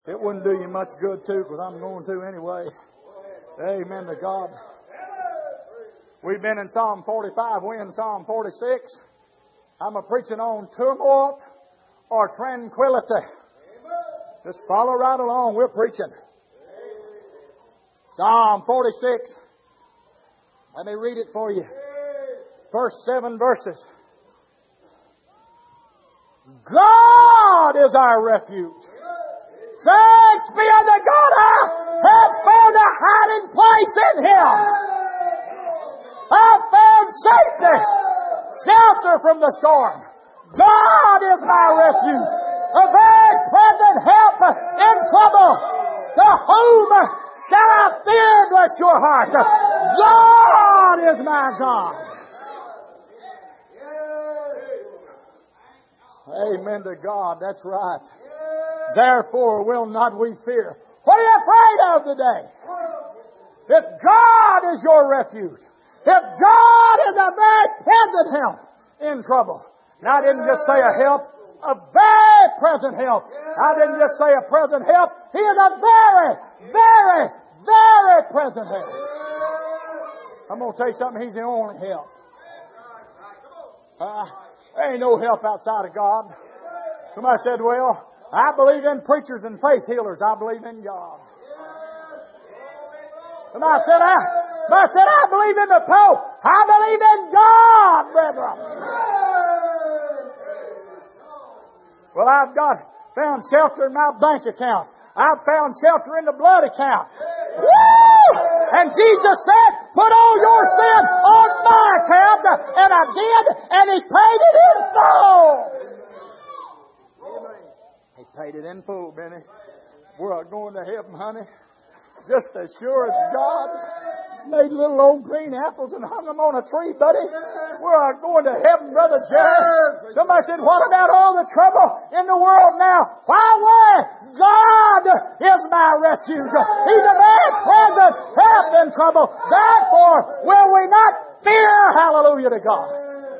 It wouldn't do you much good too, because I'm going to anyway. Amen to God. We've been in Psalm 45. We're in Psalm 46. I'm preaching on tumult or tranquility. Just follow right along. We're preaching. Psalm 46. Let me read it for you. First 7 verses. God is our refuge. Thanks be unto God, I have found a hiding place in Him. I found safety, shelter from the storm. God is my refuge, a very present help in trouble. To whom shall I fear, bless your heart? God is my God. Amen to God. That's right. Therefore will not we fear. What are you afraid of today? If God is your refuge, if God is a very present help in trouble. Now I didn't just say a help, a very present help. I didn't just say a present help. He is a very, very, very present help. I'm going to tell you something. He's the only help. There ain't no help outside of God. Somebody said, well, I believe in preachers and faith healers. I believe in God. Somebody said, I believe in the Pope. I believe in God, brethren. Well, I've found shelter in my bank account. I've found shelter in the blood account. Woo! And Jesus said, put all your sin on my account. And I did, and He paid it in full. He paid it in full, Benny. We're going to heaven, honey. Just as sure as God made little old green apples and hung them on a tree, buddy. We're going to heaven, Brother Jerry. Somebody said, what about all the trouble in the world now? Why worry? God is my refuge. He's a very present help in trouble. Therefore, will we not fear? Hallelujah to God.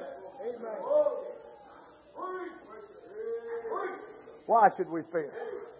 Why should we fear?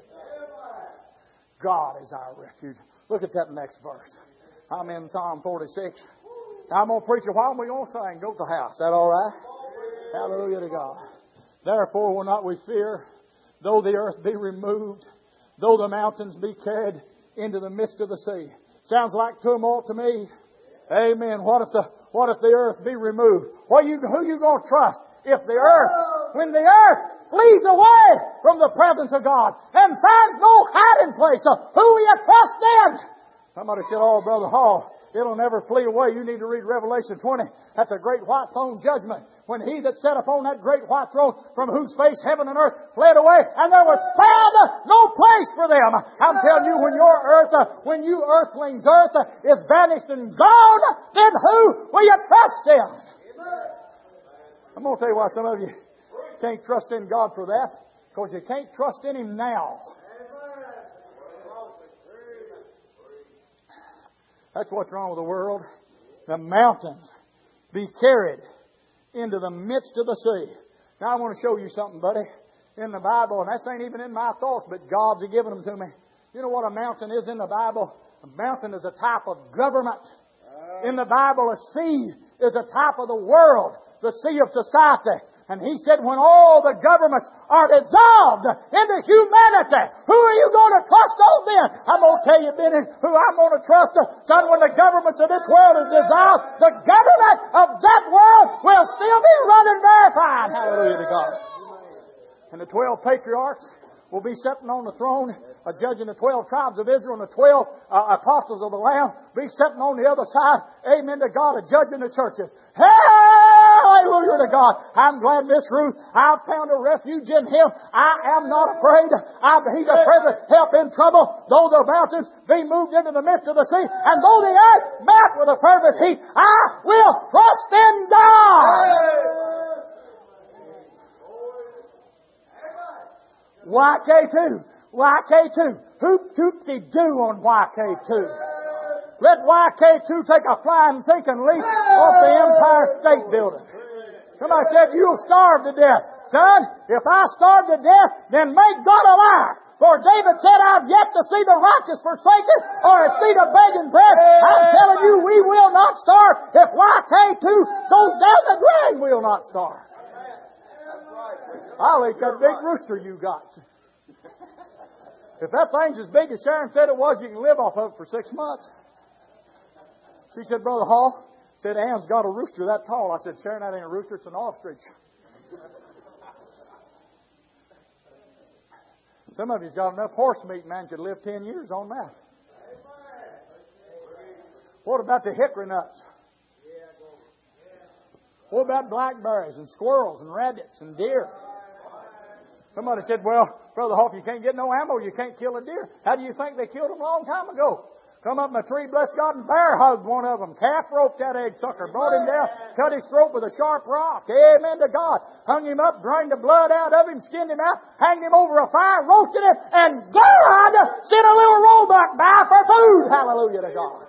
God is our refuge. Look at that next verse. I'm in Psalm 46. Now I'm going to preach a while and we're going to sing. Go to the house. Is that all right? Hallelujah to God. Therefore will not we fear, though the earth be removed, though the mountains be carried into the midst of the sea. Sounds like tumult to me. Amen. What if the earth be removed? Who you going to trust? When the earth flees away from the presence of God and finds no hiding place, who will you trust in? Somebody said, oh, Brother Hall, it'll never flee away. You need to read Revelation 20. That's a great white throne judgment. When He that sat upon that great white throne, from whose face heaven and earth fled away, and there was found no place for them. I'm telling you, when you earthlings' earth is vanished and gone, then who will you trust in? I'm going to tell you why some of you can't trust in God for that. Because you can't trust in Him now. That's what's wrong with the world. The mountains be carried into the midst of the sea. Now I want to show you something, buddy. In the Bible, and that ain't even in my thoughts, but God's given them to me. You know what a mountain is in the Bible? A mountain is a type of government. In the Bible, a sea is a type of the world, the sea of society. And He said, when all the governments are dissolved into humanity, who are you going to trust on then? I'm going to tell you, Benny, who I'm going to trust. Son, when the governments of this world is dissolved, the government of that world will still be running very fine. Hallelujah to God. And the 12 patriarchs will be sitting on the throne, judging the 12 tribes of Israel, and the 12 apostles of the Lamb be sitting on the other side. Amen to God, judging the churches. Hallelujah to God. I'm glad, Miss Ruth, I've found a refuge in Him. I am not afraid. He's a present help in trouble. Though the mountains be moved into the midst of the sea, and though the earth melt with a fervent heat, I will trust in God. YK2. Hoop-toop-de-doo on YK2. Let YK2 take a flying sinking leap off the Empire State Building. Somebody said, you'll starve to death. Son, if I starve to death, then make God a liar. For David said, I've yet to see the righteous forsaken or a seed of begging bread. I'm telling you, we will not starve. If YK2 goes down the drain, we'll not starve. I'll eat that big rooster you got. If that thing's as big as Sharon said it was, you can live off of it for 6 months. She said, Brother Hall, said, Ann's got a rooster that tall. I said, Sharon, that ain't a rooster, it's an ostrich. Some of you's got enough horse meat, man, could live 10 years on that. What about the hickory nuts? What about blackberries and squirrels and rabbits and deer? Somebody said, well, Brother Hall, if you can't get no ammo, you can't kill a deer. How do you think they killed them a long time ago? Come up in a tree, bless God, and bear hugged one of them. Calf roped that egg sucker, brought him down, cut his throat with a sharp rock. Amen to God. Hung him up, drained the blood out of him, skinned him out, hanged him over a fire, roasted him, and God sent a little roebuck by for food. Hallelujah to God.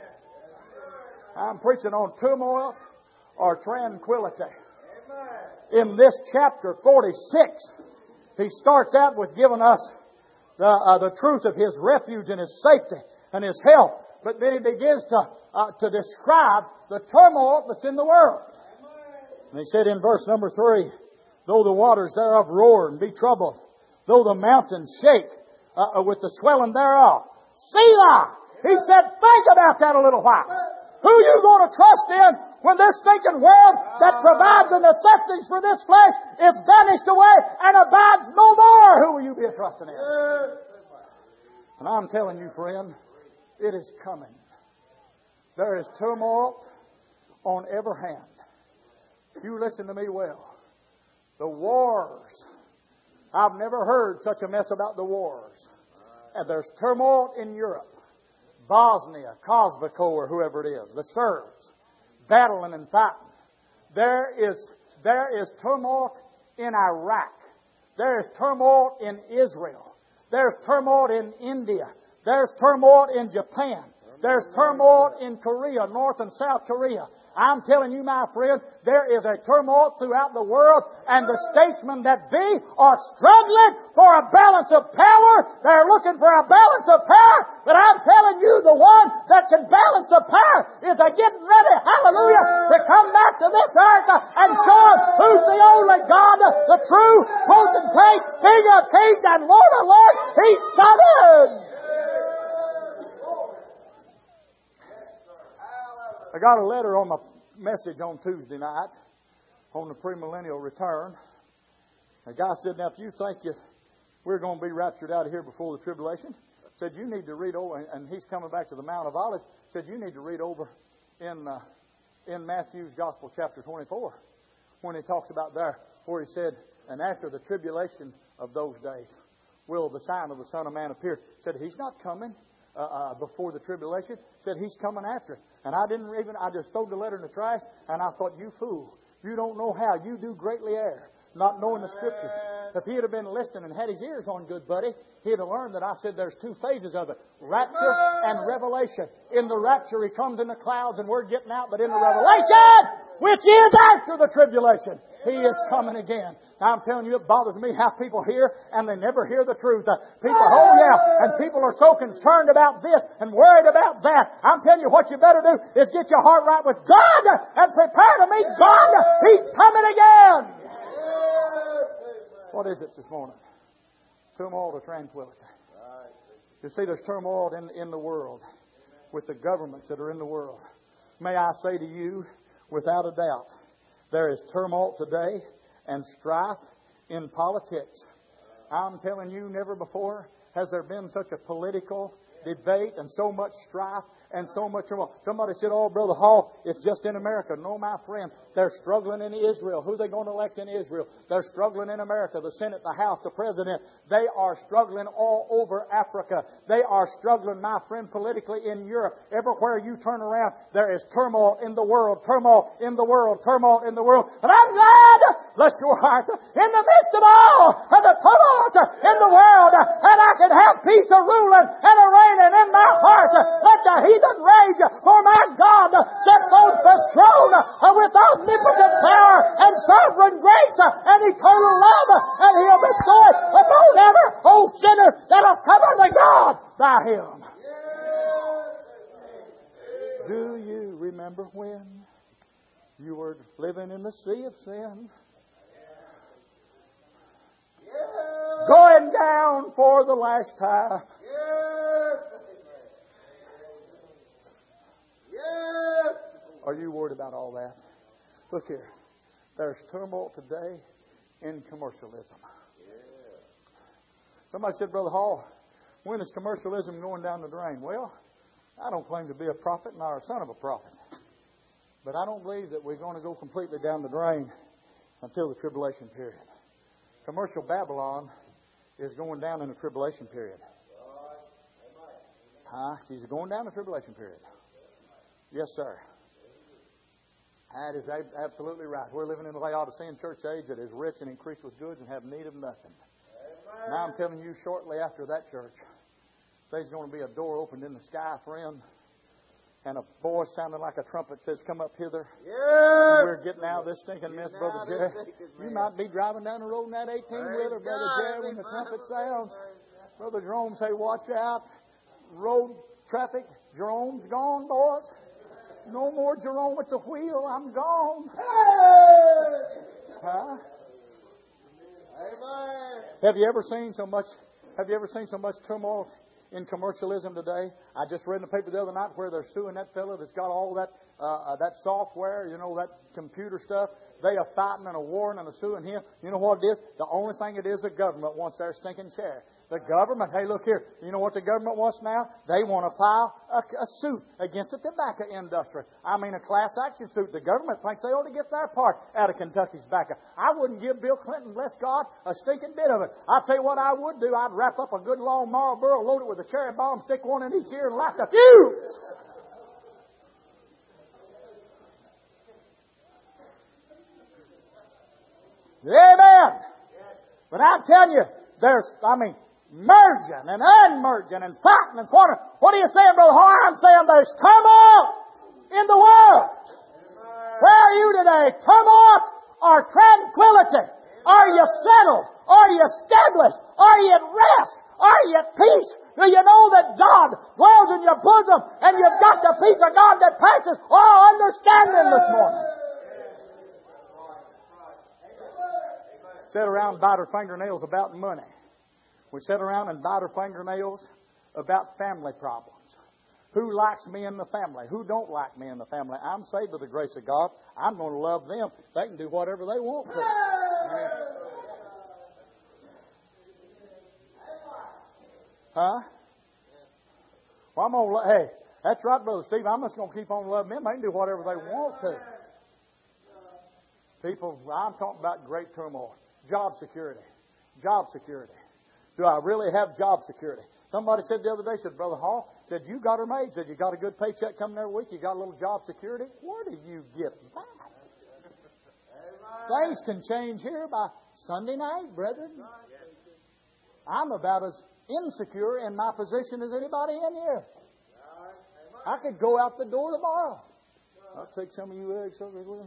I'm preaching on turmoil or tranquility. In this chapter 46, he starts out with giving us the truth of his refuge and his safety and his help. But then he begins to describe the turmoil that's in the world. And he said in verse number 3, though the waters thereof roar and be troubled, though the mountains shake with the swelling thereof. Selah! He said, think about that a little while. Who are you going to trust in when this stinking world that provides the necessities for this flesh is vanished away and abides no more? Who will you be trusting in? And I'm telling you, friend, it is coming. There is turmoil on every hand. You listen to me well. The wars. I've never heard such a mess about the wars. And there's turmoil in Europe. Bosnia, Kosovo, or whoever it is. The Serbs. Battling and fighting. There is turmoil in Iraq. There is turmoil in Israel. There's turmoil in India. There's turmoil in Japan. There's turmoil in Korea, North and South Korea. I'm telling you, my friend, there is a turmoil throughout the world, and the statesmen that be are struggling for a balance of power. They're looking for a balance of power, but I'm telling you, the one that can balance the power is getting ready, hallelujah, to come back to this earth and show us who's the only God, the true potentate, King of kings and Lord of lords. He's coming! I got a letter on my message on Tuesday night on the premillennial return. A guy said, now if you think we're going to be raptured out of here before the tribulation, said you need to read over, and he's coming back to the Mount of Olives, said you need to read over in Matthew's Gospel chapter 24 when he talks about there where he said, and after the tribulation of those days will the sign of the Son of Man appear. Said he's not coming before the tribulation. Said he's coming after it. And I just threw the letter in the trash, and I thought, you fool, you don't know how you do greatly err, not knowing the Scriptures. If he'd have been listening and had his ears on, good buddy, he'd have learned that I said there's two phases of it, rapture and revelation. In the rapture, he comes in the clouds and we're getting out, but in the revelation, which is after the tribulation, he is coming again. Now, I'm telling you, it bothers me how people hear and they never hear the truth. People, oh yeah, and people are so concerned about this and worried about that. I'm telling you, what you better do is get your heart right with God and prepare to meet God. He's coming again. What is it this morning? Turmoil or tranquility? You see, there's turmoil in the world with the governments that are in the world. May I say to you, without a doubt, there is turmoil today and strife in politics. I'm telling you, never before has there been such a political debate and so much strife and so much turmoil. Somebody said, oh, Brother Hall, it's just in America. No, my friend, they're struggling in Israel. Who are they going to elect in Israel? They're struggling in America, the Senate, the House, the President. They are struggling all over Africa. They are struggling, my friend, politically in Europe. Everywhere you turn around, there is turmoil in the world, turmoil in the world, turmoil in the world. And I'm glad Let your heart, in the midst of all of the tumult in the world, and I can have peace a ruling and a reigning in my heart. Let the heathen rage, for my God sits on the throne with omnipotent power and sovereign grace and eternal love, and He'll bestow it upon every old sinner that'll come unto God by Him. Do you remember when you were living in the sea of sin? Going down for the last time. Are you worried about all that? Look here. There's turmoil today in commercialism. Somebody said, Brother Hall, when is commercialism going down the drain? Well, I don't claim to be a prophet nor a son of a prophet. But I don't believe that we're going to go completely down the drain until the tribulation period. Commercial Babylon is going down in the tribulation period. She's going down the tribulation period. Yes, sir. That is absolutely right. We're living in the Laodicean church age that is rich and increased with goods and have need of nothing. Now I'm telling you, shortly after that church, there's going to be a door opened in the sky, friend, and a voice sounding like a trumpet says, "Come up hither." Yeah. We're getting out of this stinking mess, Brother Jerry. You might be driving down the road in that 18-wheeler, Brother Jerry, when the trumpet sounds. Brother Jerome say, "Watch out. Road traffic, Jerome's gone, boys. No more Jerome at the wheel. I'm gone." Huh? Amen. Have you ever seen so much turmoil in commercialism today? I just read in the paper the other night where they're suing that fellow that's got all that software, that computer stuff. They are fighting and a warring and a suing him. You know what it is? The only thing it is, the government wants their stinking share. The government, hey, look here. You know what the government wants now? They want to file a suit against the tobacco industry. I mean, a class action suit. The government thinks they ought to get their part out of Kentucky's tobacco. I wouldn't give Bill Clinton, bless God, a stinking bit of it. I'll tell you what I would do. I'd wrap up a good long Marlboro, load it with a cherry bomb, stick one in each ear, and light the fuse. Amen. But I'm telling you, merging and unmerging and fighting and quartering. What are you saying, Brother Hall? I'm saying there's turmoil in the world. Where are you today? Turmoil or tranquility? Are you settled? Are you established? Are you at rest? Are you at peace? Do you know that God dwells in your bosom and you've got the peace of God that passes all understanding this morning? Sit around and bite our fingernails about money. We sit around and bite our fingernails about family problems. Who likes me in the family? Who don't like me in the family? I'm saved by the grace of God. I'm going to love them. They can do whatever they want to. Huh? Well, I'm going to hey, that's right, Brother Steve. I'm just going to keep on loving them. They can do whatever they want to. People, I'm talking about great turmoil. Job security. Job security. Do I really have job security? Somebody said the other day, said, Brother Hall, said, you got her made. Said, you got a good paycheck coming every week. You got a little job security. Where do you get that? Things can change here by Sunday night, brethren. I'm about as insecure in my position as anybody in here. I could go out the door tomorrow. I'll take some of you eggs over here.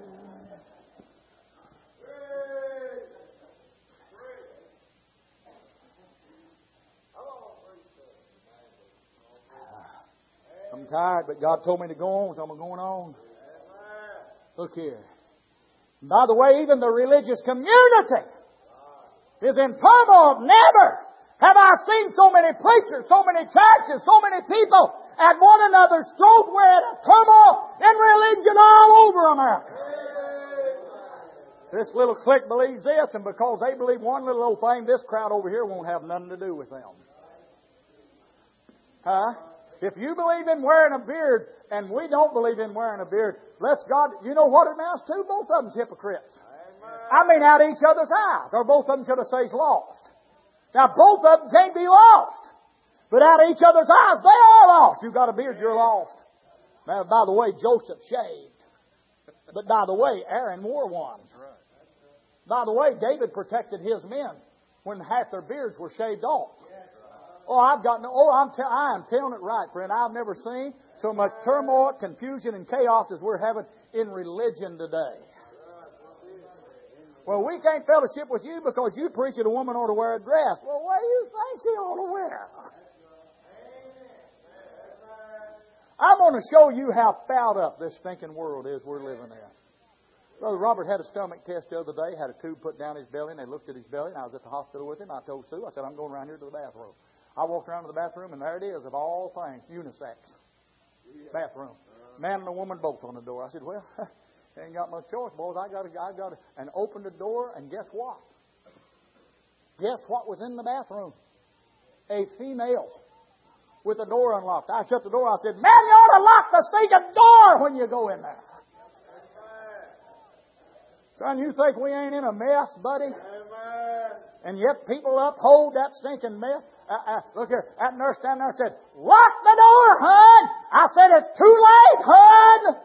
I'm tired, but God told me to go on, so I'm going on. Look here. And by the way, even the religious community is in turmoil. Never have I seen so many preachers, so many churches, so many people at one another's throat. We're in a turmoil in religion all over America. This little clique believes this, and because they believe one little old thing, this crowd over here won't have nothing to do with them. Huh? If you believe in wearing a beard and we don't believe in wearing a beard, bless God, you know what it amounts to? Both of them's hypocrites. I mean, out of each other's eyes. Or both of them should have said lost. Now, both of them can't be lost. But out of each other's eyes, they are lost. You got a beard, you're lost. Now, by the way, Joseph shaved. But by the way, Aaron wore one. By the way, David protected his men when half their beards were shaved off. Oh, I am telling it right, friend. I've never seen so much turmoil, confusion, and chaos as we're having in religion today. Well, we can't fellowship with you because you preach that a woman ought to wear a dress. Well, what do you think she ought to wear? I'm going to show you how fouled up this stinking world is we're living in. Brother Robert had a stomach test the other day, had a tube put down his belly, and they looked at his belly, and I was at the hospital with him. I told Sue, I said, I'm going around here to the bathroom. I walked around to the bathroom, and there it is, of all things, unisex bathroom. Man and a woman both on the door. I said, well, ain't got much choice, boys. I got to, and opened the door, and guess what? Guess what was in the bathroom? A female with the door unlocked. I shut the door. I said, man, you ought to lock the stinking door when you go in there. Son, you think we ain't in a mess, buddy? And yet people uphold that stinking mess. Look here, that nurse down there said, lock the door, hon. I said, it's too late, hon.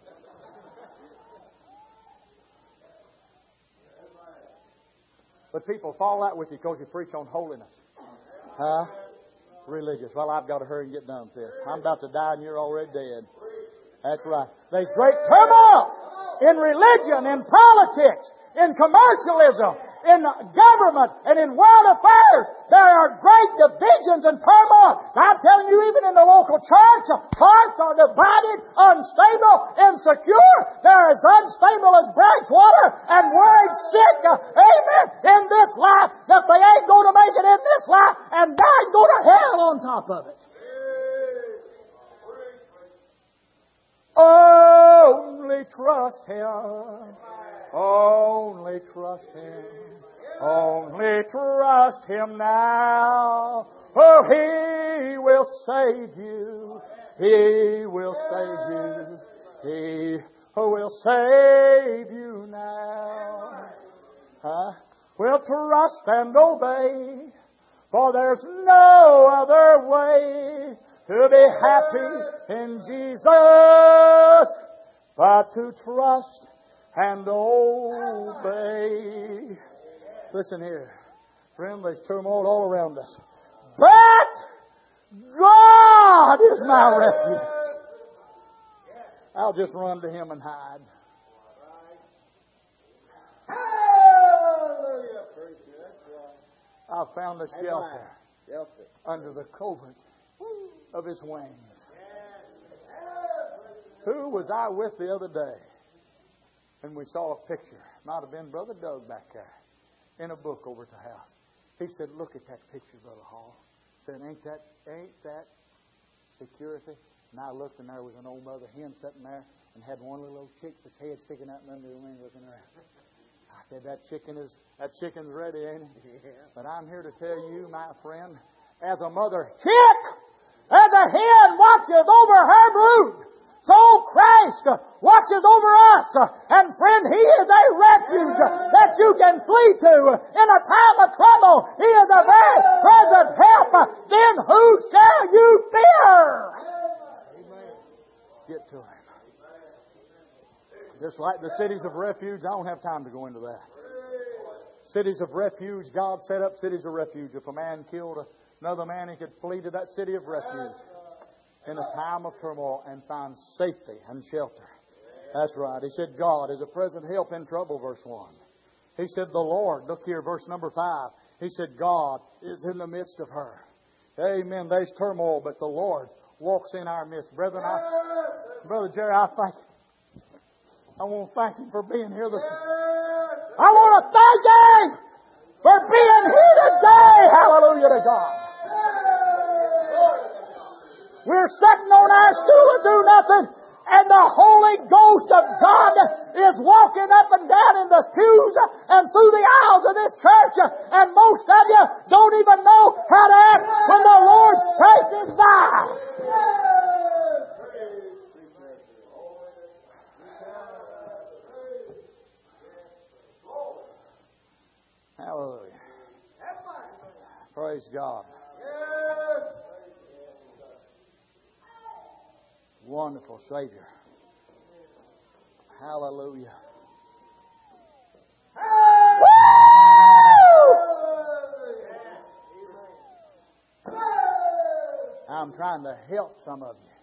But people fall out with you because you preach on holiness. Huh? Religious. Well, I've got to hurry and get done with this. I'm about to die and you're already dead. That's right. There's great turmoil in religion, in politics, in commercialism, in government, and in world affairs. There are great divisions and turmoil. I'm telling you, even in the local church, hearts are divided, unstable, insecure. They're as unstable as branch water and worried sick, amen, in this life that they ain't going to make it in this life and they ain't going to hell on top of it. Only trust Him. Only trust Him. Only trust Him now. Oh, He will save you. He will save you. He will save you now. Well, trust and obey, for there's no other way to be happy in Jesus but to trust and obey. Listen here, friend, there's turmoil all around us. But God is my refuge. I'll just run to Him and hide. I found a shelter under the covert of His wings. Who was I with the other day? And we saw a picture. Might have been Brother Doug back there in a book over at the house. He said, look at that picture, Brother Hall. Said, ain't that security? And I looked, and there was an old mother hen sitting there and had one little old chick with its head sticking out under the wing looking around. I said, that chicken's ready, ain't it? Yeah. But I'm here to tell you, my friend, as a mother chick, as a hen watches over her brood, so Christ watches over us. And friend, He is a refuge that you can flee to in a time of trouble. He is a very present help. Then who shall you fear? Amen. Get to Him. Just like the cities of refuge, I don't have time to go into that. Cities of refuge, God set up cities of refuge. If a man killed another man, he could flee to that city of refuge in a time of turmoil and find safety and shelter. That's right. He said, God is a present help in trouble, verse 1. He said, the Lord, look here, verse number 5. He said, God is in the midst of her. Amen. There's turmoil, but the Lord walks in our midst. Brethren, Brother Jerry, I want to thank Him for being here this morning. I want to thank Him for being here today. Hallelujah to God. We're sitting on our stool and do nothing, and the Holy Ghost of God is walking up and down in the pews and through the aisles of this church, and most of you don't even know how to act when the Lord passes by. Hallelujah. Praise God. Wonderful Savior. Hallelujah. I'm trying to help some of you.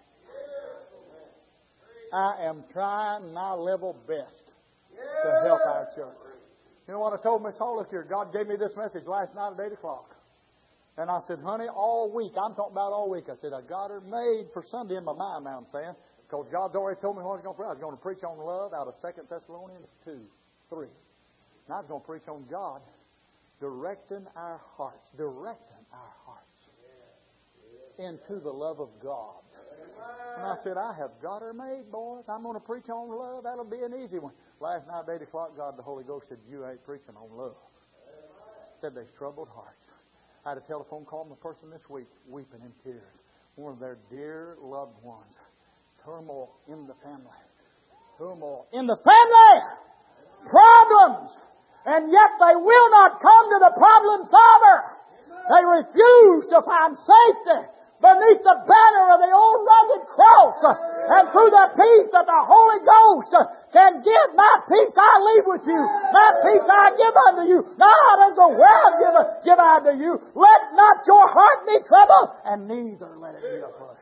I am trying my level best to help our church. You know what I told Miss Hall? Look here, God gave me this message last night at 8 o'clock. And I said, honey, all week, I'm talking about all week. I said, I got her made for Sunday in my mind now, I'm saying. Because God's already told me what I was going to preach. I was going to preach on love out of 2 Thessalonians 2, 3. And I was going to preach on God directing our hearts into the love of God. And I said, I have got her made, boys. I'm going to preach on love. That'll be an easy one. Last night at 8 o'clock, God the Holy Ghost said, you ain't preaching on love. Said there's troubled hearts. I had a telephone call from a person this week, weeping in tears. One of their dear loved ones. Turmoil in the family. Turmoil in the family! Problems! And yet they will not come to the problem solver. They refuse to find safety beneath the banner of the old rugged cross. And through the peace that the Holy Ghost can give, my peace I leave with you. My peace I give unto you. Not as the world give unto you. Let not your heart be troubled, and neither let it be afraid.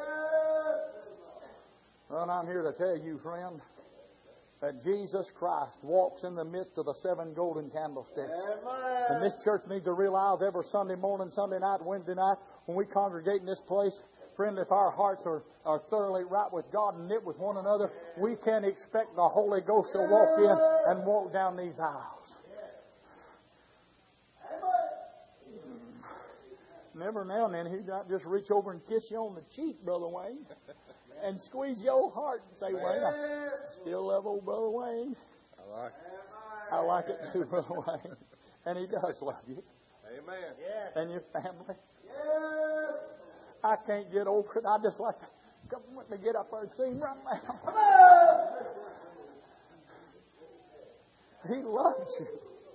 Well, I'm here to tell you, friend, that Jesus Christ walks in the midst of the 7 golden candlesticks. Amen. And this church needs to realize every Sunday morning, Sunday night, Wednesday night, when we congregate in this place, friend, if our hearts are thoroughly right with God and knit with one another, we can expect the Holy Ghost to walk in and walk down these aisles. And every now and then, He might just reach over and kiss you on the cheek, Brother Wayne, and squeeze your heart and say, Wayne, I still love old Brother Wayne. I like it too, Brother Wayne. And He does love you. Amen. And your family. I can't get over it. I just like to come with me, get up there and see Him right now. He loves you.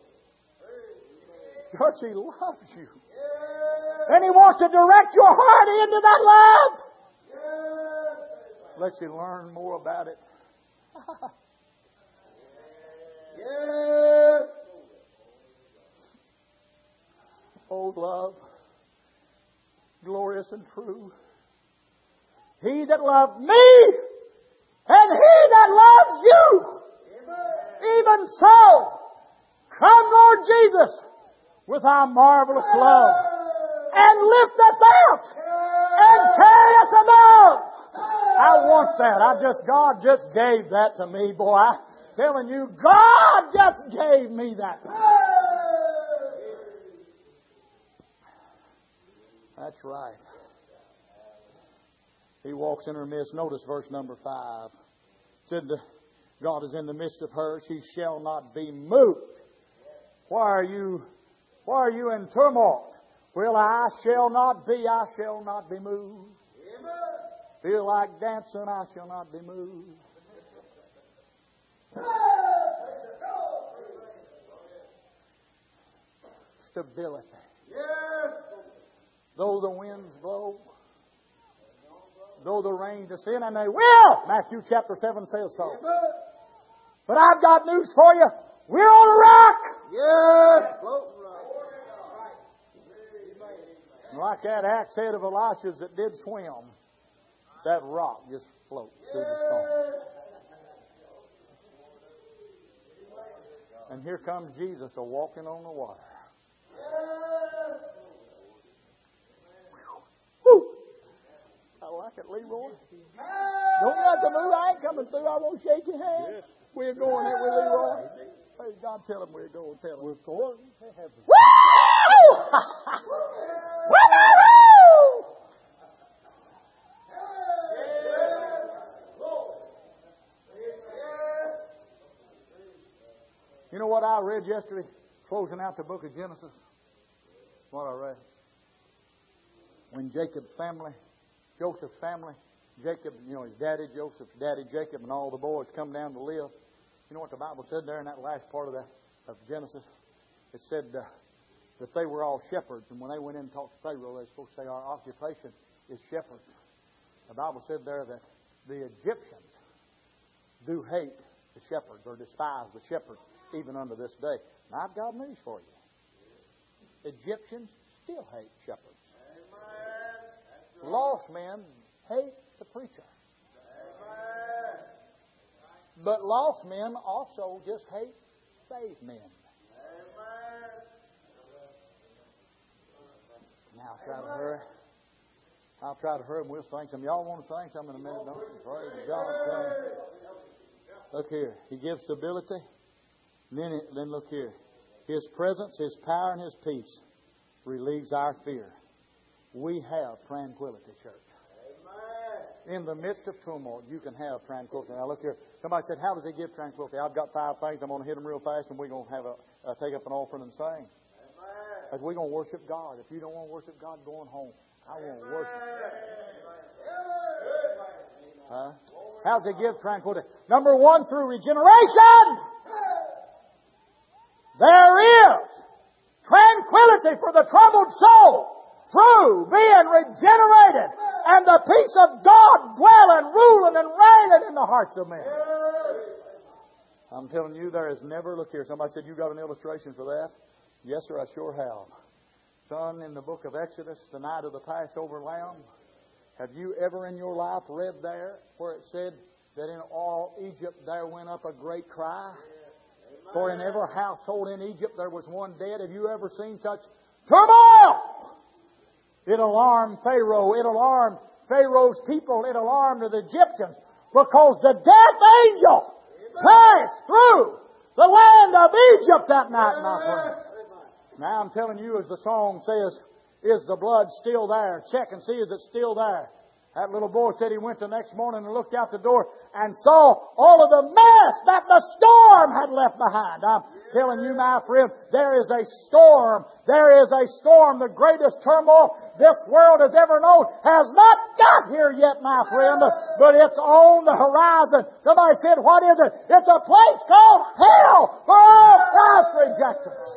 Church, He loves you. And He wants to direct your heart into that love. Let you learn more about it. Oh, love, glorious and true. He that loved me, and He that loves you, even so, come, Lord Jesus, with Thy marvelous love, and lift us out, and carry us above. I want that. God just gave that to me, boy. I'm telling you, God just gave me that. That's right. He walks in her midst. Notice verse number 5. It said, God is in the midst of her. She shall not be moved. Why are you in turmoil? Well, I shall not be moved. Feel like dancing, I shall not be moved. Stability. Though the winds blow, though the rain descend, and they will. Matthew chapter 7 says so. But I've got news for you. We're on a rock. Like that axe head of Elisha's that did swim, that rock just floats through the storm. And here comes Jesus a-walking on the water. Whew. I like it, Leroy. Don't you have to move. I ain't coming through. I won't shake your hand. Yes. We're going there with Leroy. Praise God, tell him we're going. Tell him. We're going to heaven. Woo! Woo! You know what I read yesterday, closing out the book of Genesis? What I read. When Jacob's family, Joseph's family, Jacob, his daddy, Joseph's daddy, Jacob, and all the boys come down to live. You know what the Bible said there in that last part of Genesis? It said that they were all shepherds. And when they went in and talked to Pharaoh, they were supposed to say, our occupation is shepherds. The Bible said there that the Egyptians do hate the shepherds or despise the shepherds even unto this day. And I've got news for you. Egyptians still hate shepherds. Lost men hate the preacher. But lost men also just hate saved men. Now I'll try to hurry and we'll sing some. Y'all want to sing some in a minute, don't you? Praise God. Look here. He gives stability. Then look here. His presence, His power, and His peace relieves our fear. We have tranquility, church. In the midst of turmoil, you can have tranquility. Now look here. Somebody said, how does He give tranquility? I've got 5 things. I'm going to hit them real fast, and we're going to have take up an offering and sing. Because we're going to worship God. If you don't want to worship God, going home. I want to worship. Huh? How does He give tranquility? Number 1, through regeneration. There is tranquility for the troubled soul through being regenerated and the peace of God dwelling, ruling, and reigning in the hearts of men. I'm telling you, there is never, look here, somebody said, you got an illustration for that? Yes, sir, I sure have. Son, in the book of Exodus, the night of the Passover lamb, have you ever in your life read there where it said that in all Egypt there went up a great cry? For in every household in Egypt there was one dead. Have you ever seen such turmoil? It alarmed Pharaoh. It alarmed Pharaoh's people. It alarmed the Egyptians because the death angel passed through the land of Egypt that night, my friend. Now I'm telling you, as the song says, is the blood still there? Check and see, is it still there? That little boy said he went the next morning and looked out the door and saw all of the mess that the storm had left behind. I'm telling you, my friend, there is a storm. There is a storm. The greatest turmoil this world has ever known has not got here yet, my friend, but it's on the horizon. Somebody said, what is it? It's a place called hell for all Christ rejectors.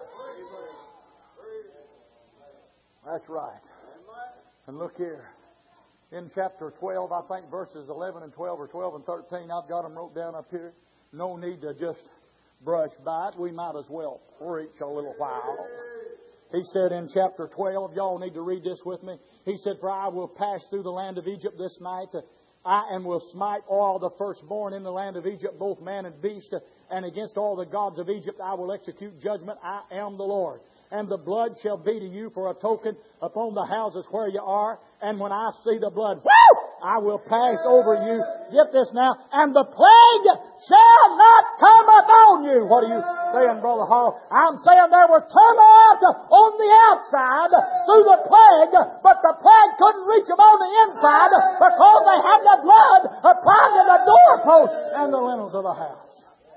That's right. And look here. In chapter 12, I think verses 11 and 12 or 12 and 13, I've got them wrote down up here. No need to just brush by it. We might as well preach a little while. He said in chapter 12, y'all need to read this with me. He said, for I will pass through the land of Egypt this night, and will smite all the firstborn in the land of Egypt, both man and beast, and against all the gods of Egypt I will execute judgment. I am the Lord. And the blood shall be to you for a token upon the houses where you are. And when I see the blood, I will pass over you. Get this now. And the plague shall not come upon you. What are you saying, Brother Hall? I'm saying there was turmoil on the outside through the plague, but the plague couldn't reach them on the inside because they had the blood applied to the doorpost and the lintels of the house.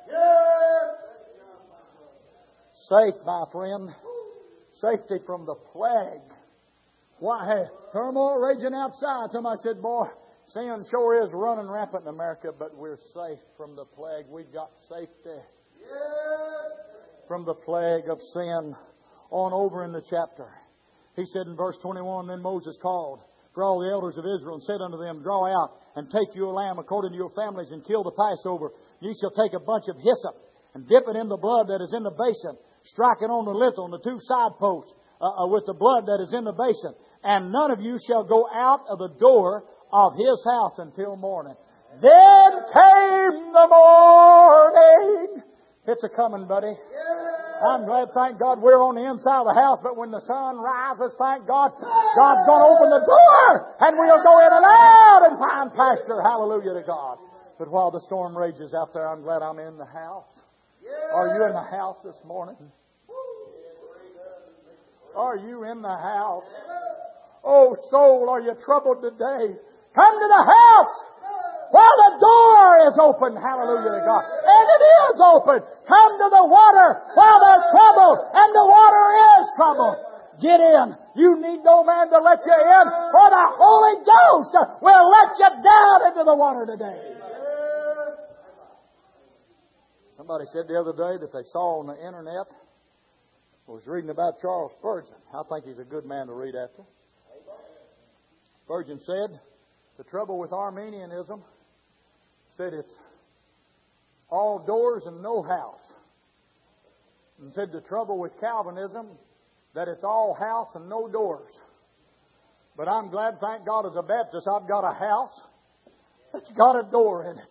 Safe, my friend. Safety from the plague. Why, hey, turmoil raging outside. Somebody said, boy, sin sure is running rampant in America, but we're safe from the plague. We've got safety from the plague of sin. On over in the chapter. He said in verse 21, then Moses called for all the elders of Israel and said unto them, draw out and take you a lamb according to your families and kill the Passover. Ye shall take a bunch of hyssop and dip it in the blood that is in the basin. Strike it on the lintel, on the 2 side posts, with the blood that is in the basin. And none of you shall go out of the door of his house until morning. Then came the morning. It's a coming, buddy. I'm glad, thank God, we're on the inside of the house, but when the sun rises, thank God, God's going to open the door, and we'll go in and out and find pasture. Hallelujah to God. But while the storm rages out there, I'm glad I'm in the house. Are you in the house this morning? Are you in the house? Oh, soul, are you troubled today? Come to the house while the door is open. Hallelujah to God. And it is open. Come to the water while there's trouble, and the water is trouble. Get in. You need no man to let you in, for the Holy Ghost will let you down into the water today. Somebody said the other day that they saw on the internet, was reading about Charles Spurgeon. I think he's a good man to read after. Spurgeon said, the trouble with Arminianism, said it's all doors and no house. And said the trouble with Calvinism, that it's all house and no doors. But I'm glad, thank God, as a Baptist, I've got a house that's got a door in it.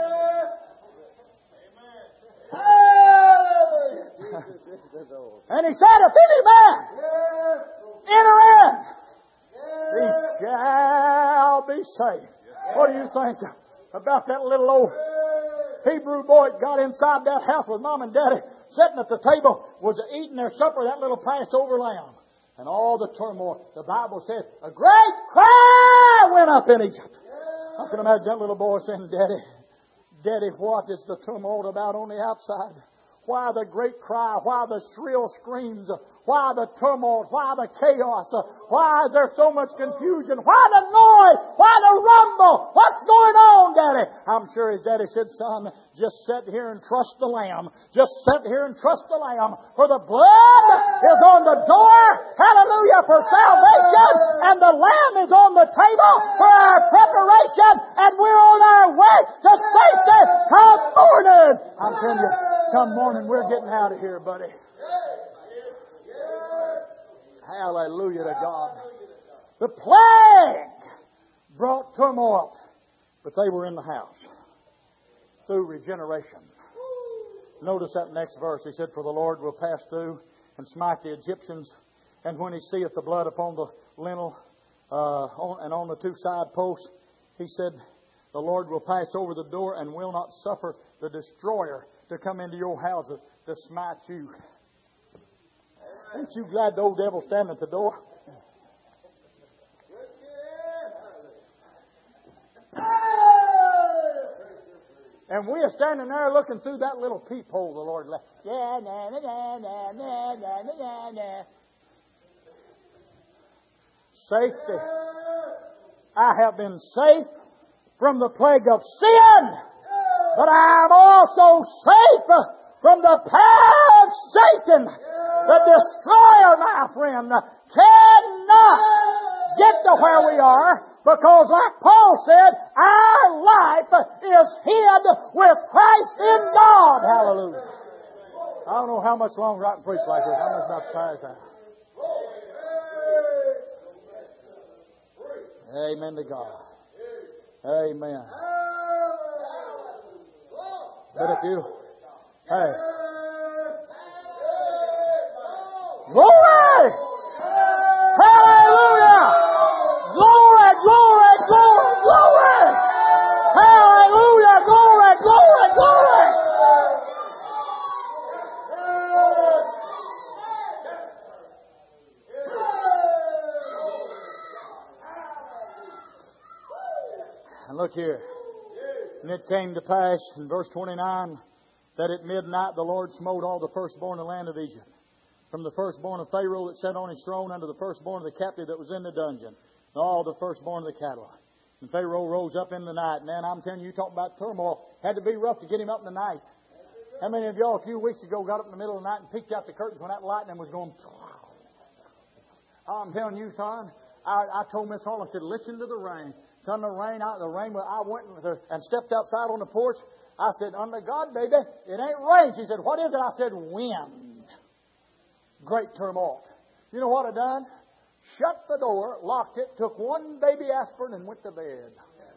And He said, if any man enter in, he shall be saved. What do you think about that little old Hebrew boy that got inside that house with Mom and Daddy, sitting at the table, was eating their supper, that little Passover lamb? And all the turmoil. The Bible says, a great cry went up in Egypt. I can imagine that little boy saying, Daddy, what is the turmoil about on the outside? Why the great cry? Why the shrill screams? Why the turmoil? Why the chaos? Why is there so much confusion? Why the noise? Why the rumble? What's going on, Daddy? I'm sure his daddy said, son, just sit here and trust the Lamb. Just sit here and trust the Lamb. For the blood is on the door, hallelujah, for salvation. And the Lamb is on the table for our preparation. And we're on our way to safety. Come morning. I'm telling you, come morning, we're getting out of here, buddy. Hallelujah to God. The plague brought turmoil, but they were in the house through regeneration. Notice that next verse. He said, for the Lord will pass through and smite the Egyptians, and when He seeth the blood upon the lintel and on the two side posts, He said, the Lord will pass over the door and will not suffer the destroyer to come into your houses to smite you. Ain't you glad the old devil's standing at the door? And we are standing there looking through that little peephole the Lord left. Yeah, na na na na na na na na. Safety. I have been safe from the plague of sin, but I am also safe from the power of Satan. The destroyer, my friend, cannot get to where we are, because like Paul said, our life is hid with Christ in God. Hallelujah. I don't know how much longer I can preach like this. I'm just about tired now. Amen to God. Amen. But if you, hey, glory! Hallelujah! Glory, glory, glory, glory! Hallelujah! Glory, glory, glory! And look here. And it came to pass in verse 29 that at midnight the Lord smote all the firstborn of the land of Egypt, from the firstborn of Pharaoh that sat on his throne unto the firstborn of the captive that was in the dungeon, and all the firstborn of the cattle. And Pharaoh rose up in the night. Man, I'm telling you, talking about turmoil. Had to be rough to get him up in the night. How many of y'all a few weeks ago got up in the middle of the night and peeked out the curtains when that lightning was going? I'm telling you, son, I told Miss Hall, I said, listen to the rain. Son, the rain, I went and stepped outside on the porch. I said, under God, baby, it ain't rain. She said, what is it? I said, wind. Great turmoil. You know what I done? Shut the door, locked it, took one baby aspirin and went to bed.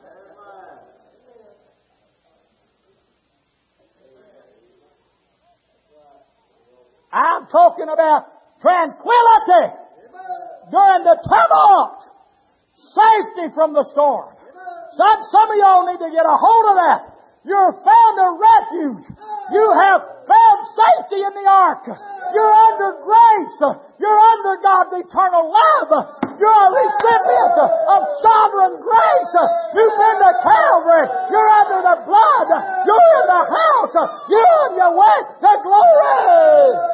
I'm talking about tranquility during the tumult. Safety from the storm. Some of y'all need to get a hold of that. You're found a refuge. You have found safety in the ark. You're under grace. You're under God's eternal love. You're a recipient of sovereign grace. You've been to Calvary. You're under the blood. You're in the house. You're on your way to glory.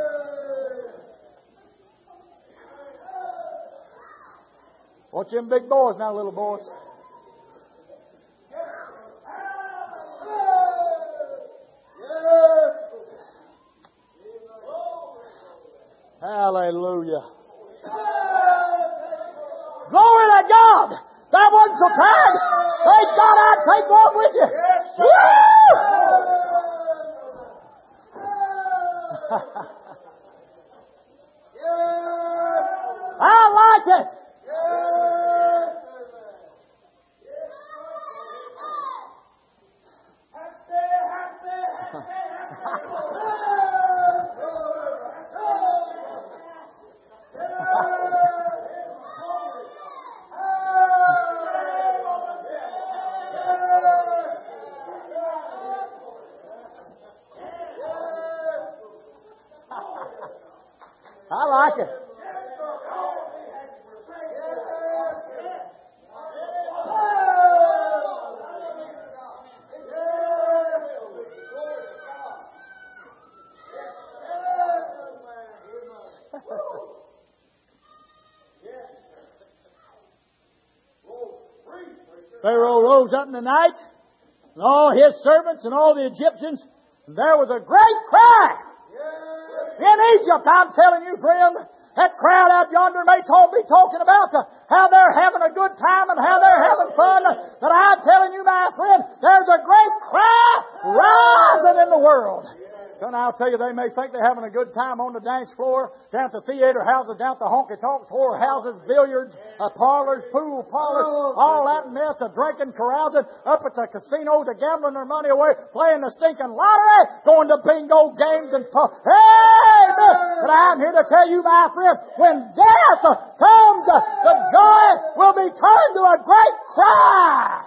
Watch them big boys now, little boys. Hallelujah. Glory to God. That wasn't so tired. Praise God, I'd take one with you. I like it. Pharaoh rose up in the night, and all his servants and all the Egyptians, and there was a great cry. In Egypt, I'm telling you, friend, that crowd out yonder may be talking about how they're having a good time and how they're having fun. But I'm telling you, my friend, there's a great cry rising in the world. And I'll tell you, they may think they're having a good time on the dance floor, down at the theater houses, down at the honky-tonk whore houses, billiards, parlors, pool parlors, all that mess of drinking, carousing, up at the casinos, gambling their money away, playing the stinking lottery, going to bingo games and hey! But I'm here to tell you, my friend, when death comes, the joy will be turned to a great cry.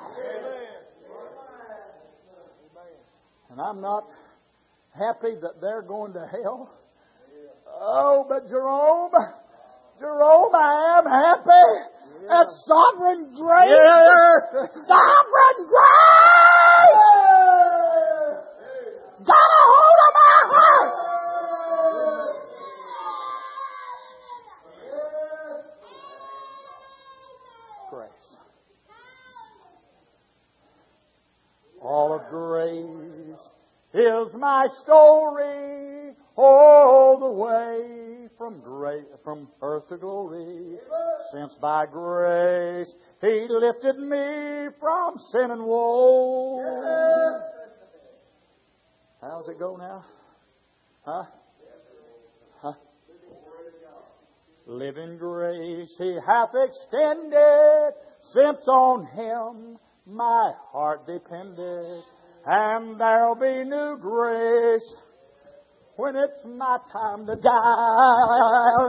And I'm not happy that they're going to hell. Oh, but Jerome, I am happy at sovereign grace. Sovereign grace! Got a hold of my heart! Grace. All of grace is my story, all the way from earth to glory. Since by grace He lifted me from sin and woe. How's it go now? Huh? Living grace He hath extended, since on Him my heart depended. And there'll be new grace when it's my time to die.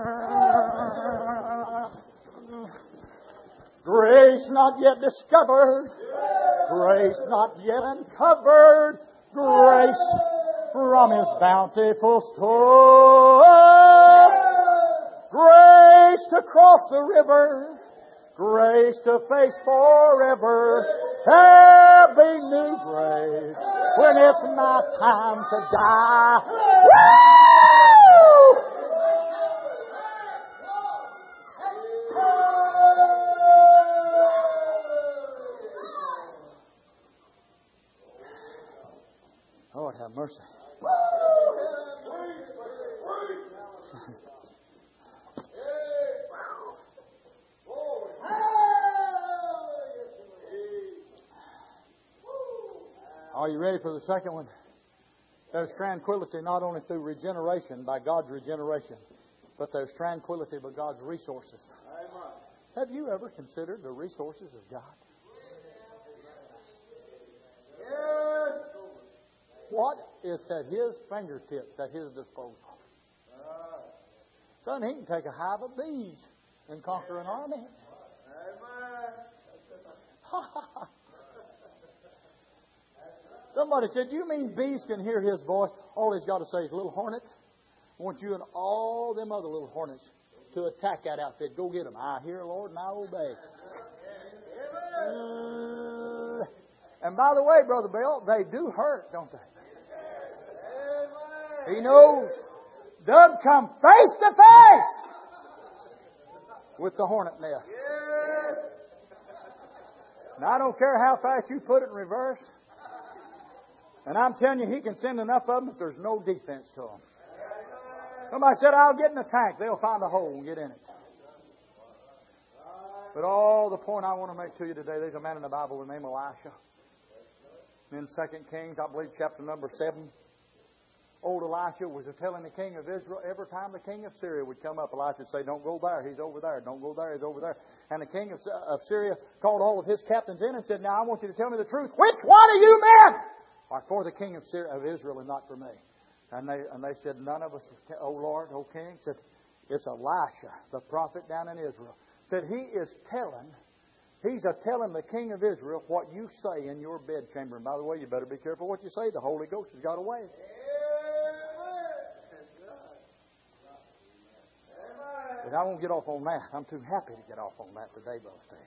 Grace not yet discovered, grace not yet uncovered, grace from His bountiful store. Grace to cross the river, grace to face forever. There'll be new grace when it's my time to die. Woo! Lord have mercy. Are you ready for the second one? There's tranquility not only through regeneration, by God's regeneration, but there's tranquility by God's resources. Have you ever considered the resources of God? What is at His fingertips, at His disposal? Son, He can take a hive of bees and conquer an army. Somebody said, you mean bees can hear His voice? All He's got to say is, little hornet, I want you and all them other little hornets to attack that outfit. Go get them. I hear, Lord, and I obey. And by the way, Brother Bill, they do hurt, don't they? He knows. They'll come face to face with the hornet nest. And I don't care how fast you put it in reverse. And I'm telling you, He can send enough of them that there's no defense to them. Somebody said, I'll get in the tank. They'll find a hole and get in it. But the point I want to make to you today, there's a man in the Bible named Elisha. In 2 Kings, I believe, chapter number 7. Old Elisha was telling the king of Israel, every time the king of Syria would come up, Elisha would say, don't go there, he's over there. Don't go there, he's over there. And the king of Syria called all of his captains in and said, now I want you to tell me the truth. Which one of you men are for the king of Israel and not for me? And they said, none of us, O Lord, O king. Said, it's Elisha, the prophet down in Israel. Said, he's telling the king of Israel what you say in your bedchamber. And by the way, you better be careful what you say. The Holy Ghost has got away. But I won't get off on that. I'm too happy to get off on that today, Brother Steve.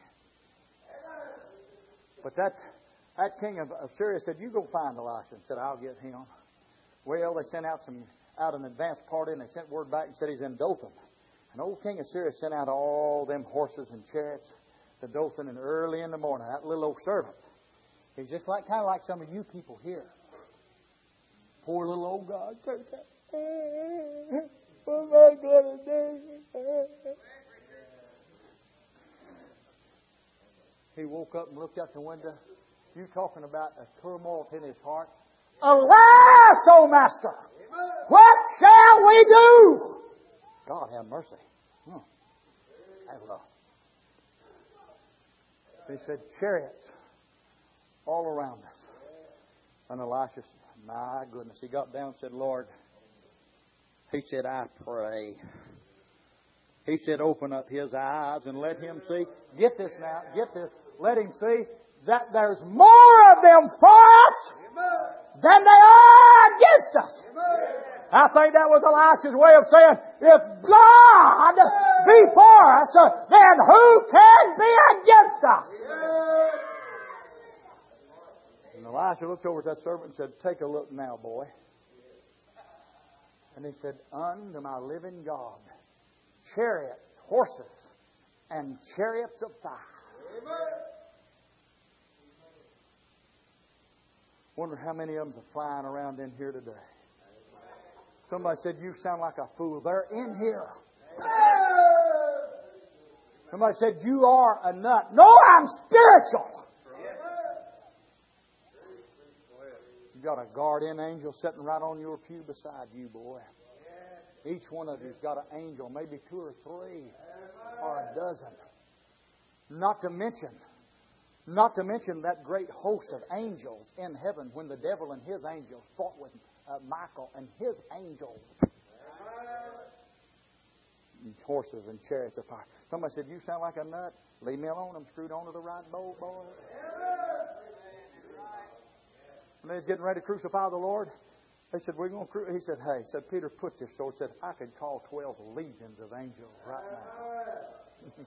But that king of Syria said, you go find Elisha. And said, I'll get him. Well, they sent out an advance party, and they sent word back and said he's in Dothan. And old king of Syria sent out all them horses and chariots. to Dothan, and early in the morning, that little old servant, he's just like kind of like some of you people here. Poor little old God. What am I going to do? He woke up and looked out the window. You talking about a turmoil in his heart. Alas, O Master, what shall we do? God have mercy. He said, chariots all around us. And Elisha, my goodness, he got down and said, Lord, he said, I pray. He said, open up his eyes and let him see. Get this now, get this. Let him see that there's more of them for us than they are against us. I think that was Elisha's way of saying, if God be for us, then who can be against us? And Elisha looked over at that servant and said, take a look now, boy. And he said, unto my living God, chariots, horses, and chariots of fire. Wonder how many of them are flying around in here today. Somebody said, you sound like a fool. They're in here. Somebody said, you are a nut. No, I'm spiritual. You got a guardian angel sitting right on your pew beside you, boy. Each one of you's got an angel, maybe 2 or 3 or a dozen. Not to mention that great host of angels in heaven when the devil and his angels fought with Michael and his angels. And horses and chariots of fire. Somebody said, you sound like a nut. Leave me alone. I'm screwed onto the right boat, boys. When they was getting ready to crucify the Lord, they said, we're going to he said, hey, Peter, put this sword. Said, I could call 12 legions of angels right now.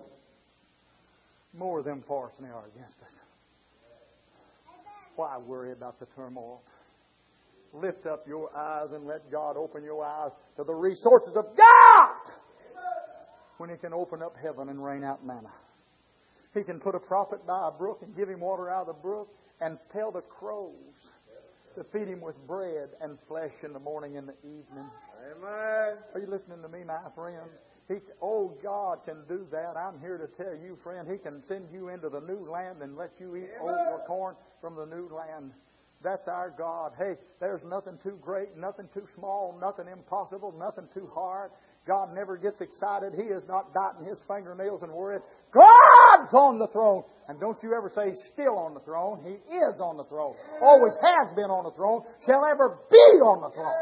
More of them for us than they are against us. Why worry about the turmoil? Lift up your eyes and let God open your eyes to the resources of God. When He can open up heaven and rain out manna. He can put a prophet by a brook and give him water out of the brook and tell the crows to feed him with bread and flesh in the morning and the evening. Amen. Are you listening to me, my friend? God can do that. I'm here to tell you, friend, He can send you into the new land and let you eat old corn from the new land. That's our God. Hey, there's nothing too great, nothing too small, nothing impossible, nothing too hard. God never gets excited. He is not biting His fingernails and worried. God's on the throne. And don't you ever say He's still on the throne. He is on the throne. Always has been on the throne. Shall ever be on the throne.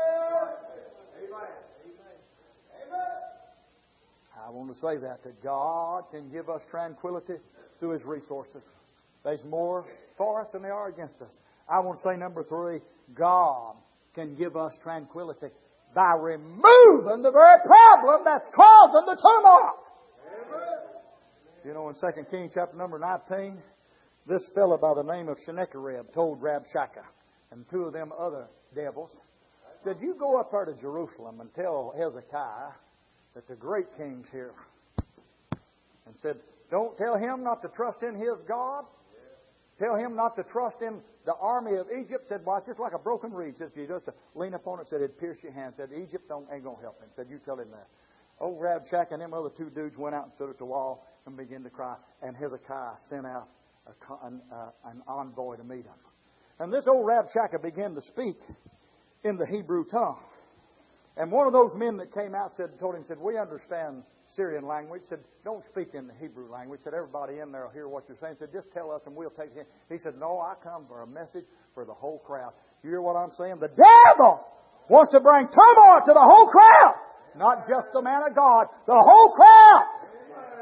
I want to say that God can give us tranquility through His resources. There's more for us than there are against us. I want to say number 3, God can give us tranquility by removing the very problem that's causing the turmoil. You know, in 2 Kings chapter number 19, this fellow by the name of Sennacherib told Rabshakeh and 2 of them other devils, said, you go up there to Jerusalem and tell Hezekiah that the great king's here. And said, don't tell him not to trust in his God. Tell him not to trust in the army of Egypt. Said, well, it's just like a broken reed. Said, if you just lean upon it, said, it'd pierce your hand. Said, Egypt ain't going to help him. Said, you tell him that. Old Rabshakeh and them other 2 dudes went out and stood at the wall and began to cry. And Hezekiah sent out an envoy to meet him. And this old Rabshakeh began to speak in the Hebrew tongue. And one of those men that came out told him, we understand Syrian language. Said, don't speak in the Hebrew language. Said, everybody in there will hear what you're saying. Said, just tell us and we'll take it. He said, no, I come for a message for the whole crowd. You hear what I'm saying? The devil wants to bring turmoil to the whole crowd. Not just the man of God, the whole crowd.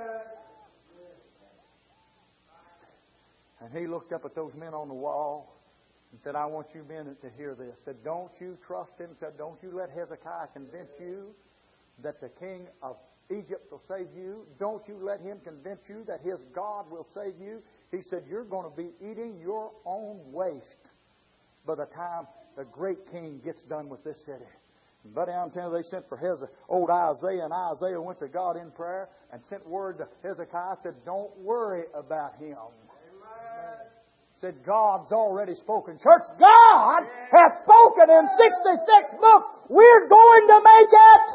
And he looked up at those men on the wall and said, I want you men to hear this. Said, don't you trust him. Said, don't you let Hezekiah convince you that the king of Egypt will save you. Don't you let him convince you that his God will save you. He said, you're going to be eating your own waste by the time the great king gets done with this city. And buddy, I'm telling you, they sent for old Isaiah, and Isaiah went to God in prayer and sent word to Hezekiah, said, don't worry about him. Said, God's already spoken. Church, God hath spoken in 66 books. We're going to make it.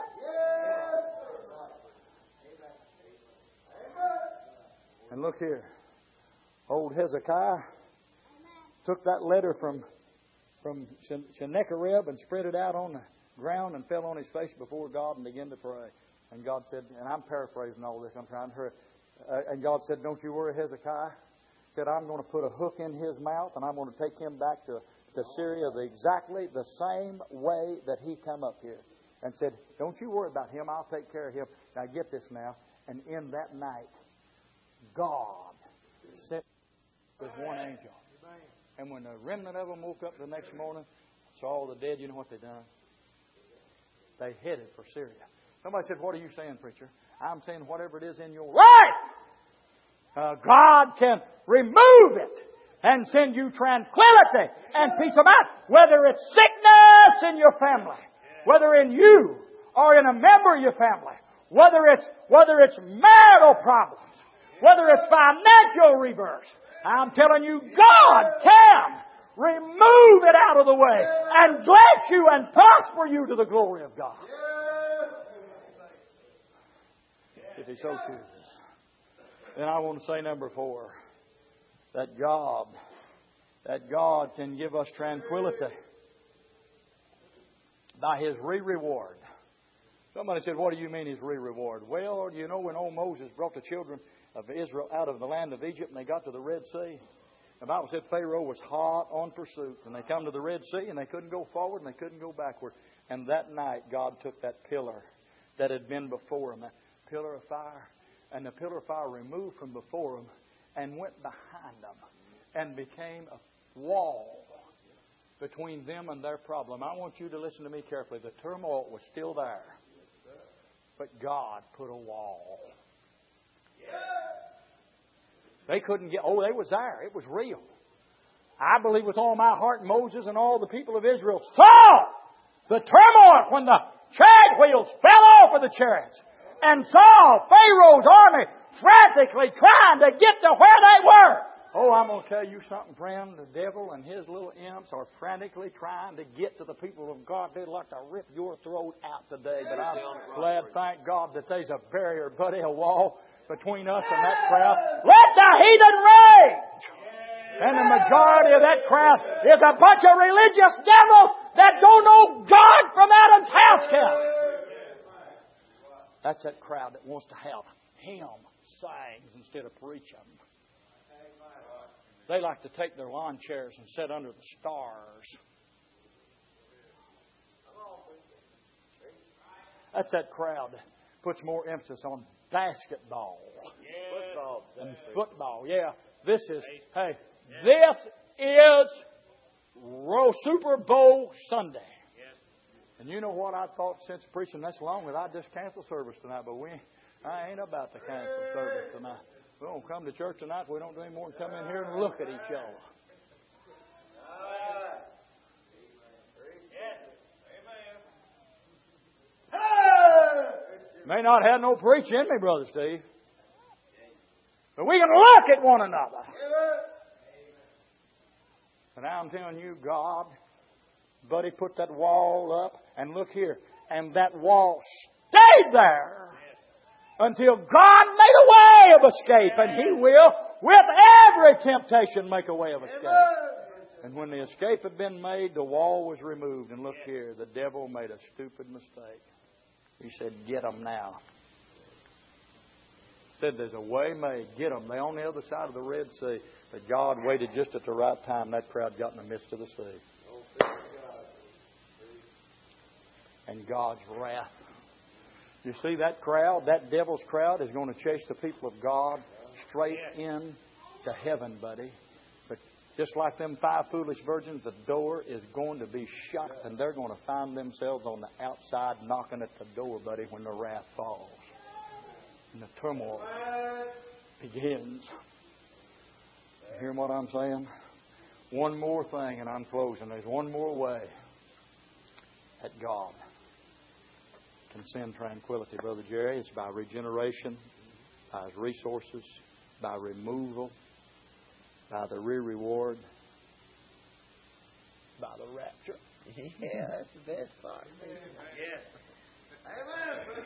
And look here. Old Hezekiah took that letter from Sennacherib and spread it out on the ground and fell on his face before God and began to pray. And God said, and I'm paraphrasing all this, I'm trying to hurry. And God said, don't you worry, Hezekiah. Said, I'm going to put a hook in his mouth and I'm going to take him back to Syria exactly the same way that he come up here. And said, don't you worry about him. I'll take care of him. Now get this now. And in that night, God sent with one angel. And when the remnant of them woke up the next morning, saw all the dead, you know what they done? They headed for Syria. Somebody said, what are you saying, preacher? I'm saying whatever it is in your life, God can remove it and send you tranquility and peace of mind. Whether it's sickness in your family, whether in you or in a member of your family, whether it's marital problems, whether it's financial reverse, I'm telling you, God can remove it out of the way and bless you and prosper you to the glory of God. If He so chooses. Then I want to say number 4, that God can give us tranquility by His reward. Somebody said, what do you mean His reward? Well, you know when old Moses brought the children of Israel out of the land of Egypt and they got to the Red Sea, the Bible said Pharaoh was hot on pursuit. And they come to the Red Sea and they couldn't go forward and they couldn't go backward. And that night God took that pillar that had been before them, that pillar of fire, and the pillar of fire removed from before them and went behind them and became a wall between them and their problem. I want you to listen to me carefully. The turmoil was still there, but God put a wall. They couldn't get, they was there. It was real. I believe with all my heart Moses and all the people of Israel saw the turmoil when the chariot wheels fell off of the chariots and saw Pharaoh's army frantically trying to get to where they were. Oh, I'm going to tell you something, friend. The devil and his little imps are frantically trying to get to the people of God. They'd like to rip your throat out today. But I'm glad, thank God, that there's a barrier, buddy, a wall between us and that crowd. Let the heathen rage! And the majority of that crowd is a bunch of religious devils that don't know God from Adam's house cat. That's that crowd that wants to have hymn sayings instead of preaching. They like to take their lawn chairs and sit under the stars. That's that crowd that puts more emphasis on basketball and football. Yeah, this is Super Bowl Sunday. And you know what I thought since preaching this long that I'd just cancel service tonight, but I ain't about to cancel service tonight. We don't come to church tonight. We don't do any more than come in here and look at each other. May not have no preaching in me, Brother Steve. But we can look at one another. And I'm telling you, God, buddy, put that wall up. And look here. And that wall stayed there until God made a way of escape. And He will, with every temptation, make a way of escape. And when the escape had been made, the wall was removed. And look here, the devil made a stupid mistake. He said, get them now. Said there's a way made. Get them. They're on the other side of the Red Sea. But God waited just at the right time. That crowd got in the midst of the sea. And God's wrath. You see that crowd, that devil's crowd is going to chase the people of God straight in to heaven, buddy. But just like them 5 foolish virgins, the door is going to be shut and they're going to find themselves on the outside knocking at the door, buddy, when the wrath falls. And the turmoil begins. You hear what I'm saying? One more thing and I'm closing. There's one more way that God can send tranquility, Brother Jerry. It's by regeneration, by His resources, by removal, by the reward, by the rapture. Yeah, that's the best part. Yes. Amen.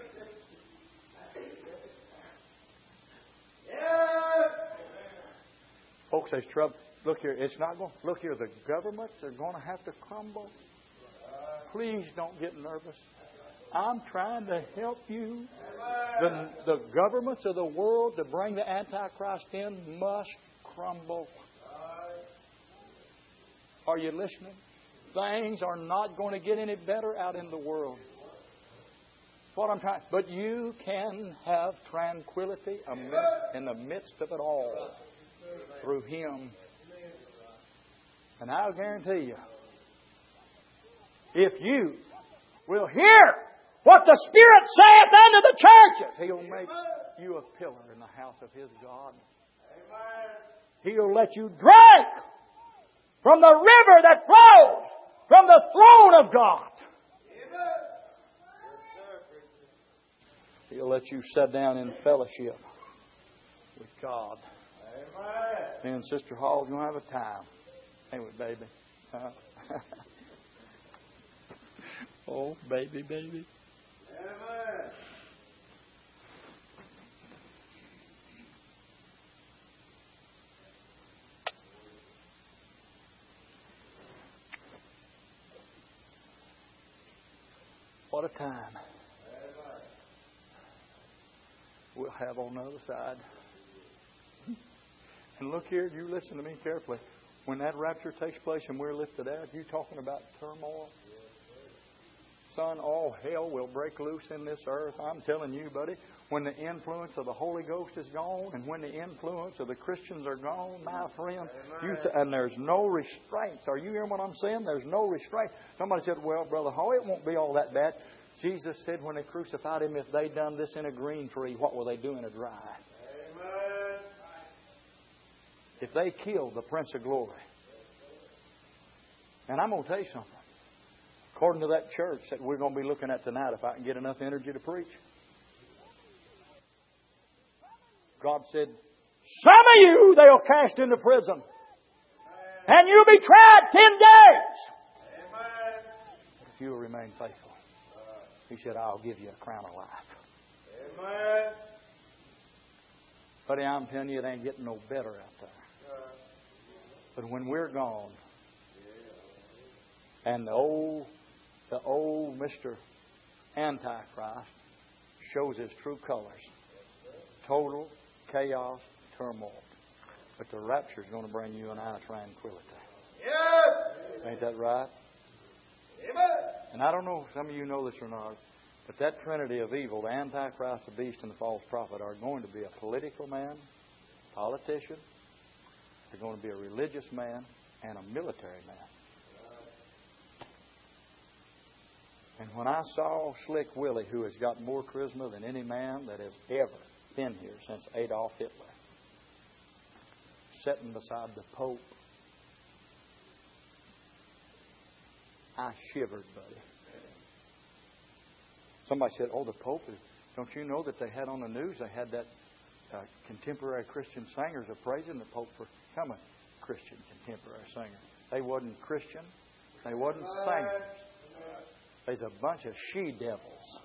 Folks, there's trouble. Look here, it's not going. Look here, the governments are going to have to crumble. Please don't get nervous. I'm trying to help you. The governments of the world to bring the Antichrist in must crumble. Are you listening? Things are not going to get any better out in the world. That's what I'm trying. But you can have tranquility in the midst of it all through Him. And I'll guarantee you, if you will hear what the Spirit saith unto the churches, He'll make you a pillar in the house of His God. He'll let you drink from the river that flows from the throne of God. He'll let you sit down in fellowship with God. Me and Sister Hall going to have a time. Ain't we, baby? Oh, baby, baby. Amen. What a time we'll have on the other side. And look here, you listen to me carefully. When that rapture takes place and we're lifted out, you talking about turmoil? Son, all hell will break loose in this earth. I'm telling you, buddy, when the influence of the Holy Ghost is gone and when the influence of the Christians are gone, my friend, and there's no restraints. Are you hearing what I'm saying? There's no restraint. Somebody said, well, Brother Hall, it won't be all that bad. Jesus said when they crucified Him, if they'd done this in a green tree, what will they do in a dry? Amen. If they killed the Prince of Glory. And I'm going to tell you something. According to that church that we're going to be looking at tonight, if I can get enough energy to preach. God said, some of you they'll cast into prison. And you'll be tried 10 days. Amen. If you will remain faithful. He said, I'll give you a crown of life. Amen. Buddy, I'm telling you, it ain't getting no better out there. But when we're gone, and the old Mr. Antichrist shows his true colors, total chaos, turmoil. But the rapture is going to bring you and I tranquility. Yes. Ain't that right? Amen. And I don't know if some of you know this or not, but that trinity of evil, the Antichrist, the beast, and the false prophet, are going to be a political man, politician. They're going to be a religious man and a military man. And when I saw Slick Willie, who has got more charisma than any man that has ever been here since Adolf Hitler, sitting beside the Pope, I shivered, buddy. Somebody said, oh, the Pope, don't you know that they had on the news, they had that contemporary Christian singers are praising the Pope for becoming Christian contemporary singer. They wasn't Christian. They wasn't singers. There's a bunch of she-devils.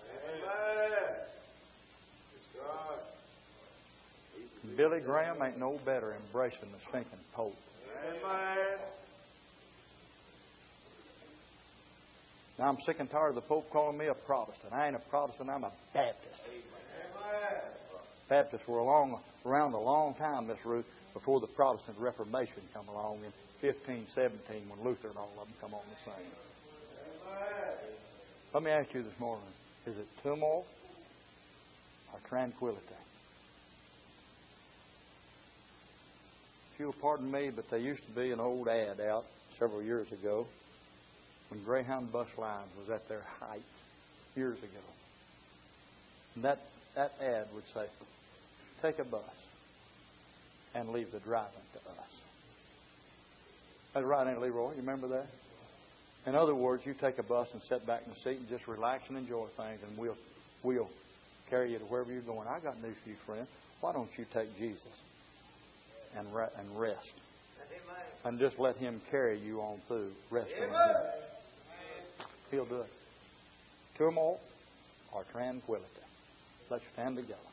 Billy Graham ain't no better embracing the stinking Pope. Amen. Now, I'm sick and tired of the Pope calling me a Protestant. I ain't a Protestant, I'm a Baptist. Amen. Baptists were around a long time, Miss Ruth, before the Protestant Reformation come along in 1517 when Luther and all of them come on the scene. Let me ask you this morning, is it turmoil or tranquility? If you'll pardon me, but there used to be an old ad out several years ago when Greyhound bus lines was at their height years ago. And that ad would say, take a bus and leave the driving to us. That's right, Aunt Leroy. You remember that? In other words, you take a bus and sit back in the seat and just relax and enjoy things, and we'll carry you to wherever you're going. I got news for you, friend. Why don't you take Jesus and rest? And just let Him carry you on through. Rest in Him. He'll do it. Turmoil or tranquility. Let's stand together.